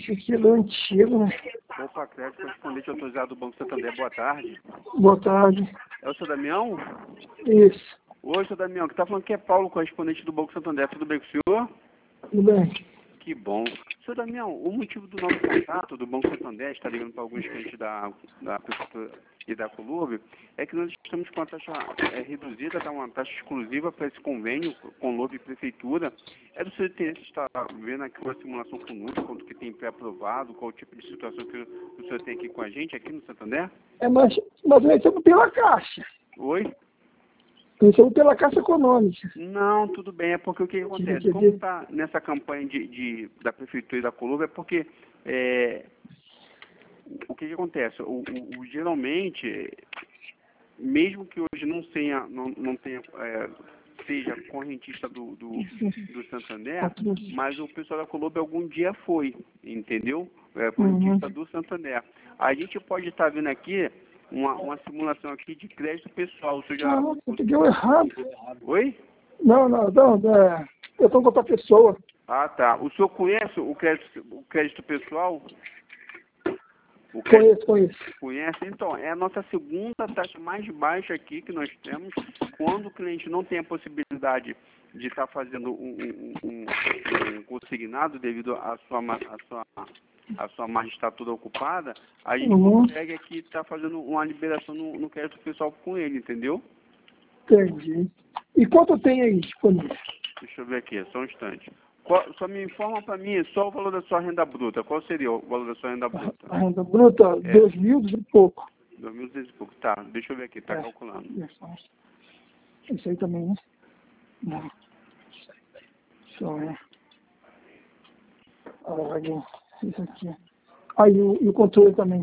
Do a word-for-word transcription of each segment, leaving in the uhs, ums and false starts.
esse aqui é do antigo, né? Opa, crédito correspondente autorizado do Banco Santander, boa tarde. Boa tarde. É o seu Damião? Isso. Oi, seu Damião, que tá falando que é Paulo, correspondente do Banco Santander, tudo bem com o senhor? Tudo bem. Que bom. Seu Damião, o motivo do nosso contato do Banco Santander, está ligando para alguns clientes da, da Prefeitura e da Colurb, é que nós estamos com uma taxa é, reduzida, tá, uma taxa exclusiva para esse convênio com Colurb e Prefeitura. É do seu interesse estar vendo aqui uma simulação conosco, quanto que tem pré-aprovado, qual o tipo de situação que o senhor tem aqui com a gente, aqui no Santander? É, mas, mas eu recebo pela Caixa. Oi? Eu recebo pela Caixa Econômica. Não, tudo bem, é porque o que acontece? Como está nessa campanha de, de, da Prefeitura e da Colurb, é porque é, o que, que acontece? O, o, o, geralmente, mesmo que hoje não tenha, não, não tenha é, seja correntista do, do, do Santander, mas o pessoal da Colurb algum dia foi, entendeu? É, correntista uhum. do Santander. A gente pode estar vendo aqui Uma, uma simulação aqui de crédito pessoal. Você já... Não, você deu errado. Oi? Não, não, não. É... Eu estou com outra pessoa. Ah, tá. O senhor conhece o crédito, o crédito pessoal? O crédito... Conheço, conheço. Conhece? Então, é a nossa segunda taxa mais baixa aqui que nós temos quando o cliente não tem a possibilidade de estar tá fazendo um, um, um, um consignado devido à sua, à sua a sua margem está toda ocupada, a gente uhum. consegue aqui estar tá fazendo uma liberação no, no crédito pessoal com ele, entendeu? Entendi. E quanto tem aí disponível? Deixa eu ver aqui, só um instante. Qual, só me informa para mim só o valor da sua renda bruta. Qual seria o valor da sua renda bruta? A, a renda bruta, é. dois mil e pouco. dois mil e pouco, tá. Deixa eu ver aqui, tá é. calculando. Isso aí também, né? Não. Só é. Olha, isso aqui. Aí ah, o, e o controle também.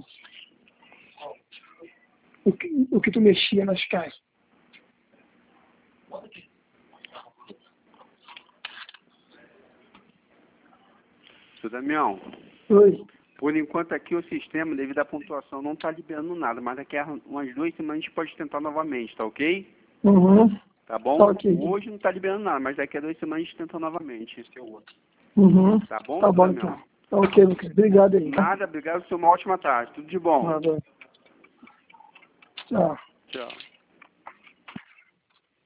O que, o que tu mexia nas caixas. Seu Damião. Oi. Por enquanto aqui o sistema, devido à pontuação, não está liberando nada, mas daqui a umas duas semanas a gente pode tentar novamente, tá ok? Uhum. Tá bom? Tá okay. Hoje não está liberando nada, mas daqui a duas semanas a gente tenta novamente. Esse é o outro. Uhum. Tá bom, Tá bom, então. Tá ok, Lucas. Obrigado aí. Nada, obrigado. Senhor, uma ótima tarde. Tudo de bom. Nada. Tchau. Tchau.